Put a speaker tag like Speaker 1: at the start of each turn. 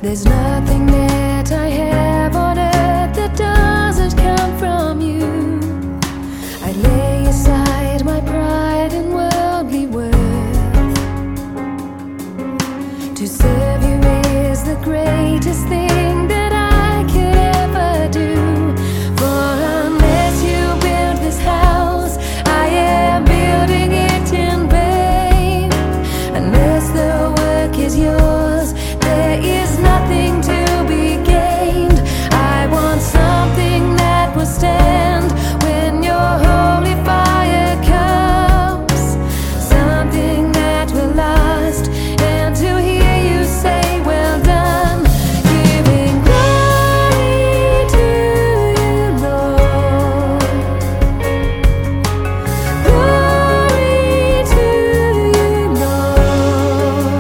Speaker 1: There's nothing that I have on earth that doesn't come from you. I lay aside my pride and worldly worth. To serve you is the greatest thing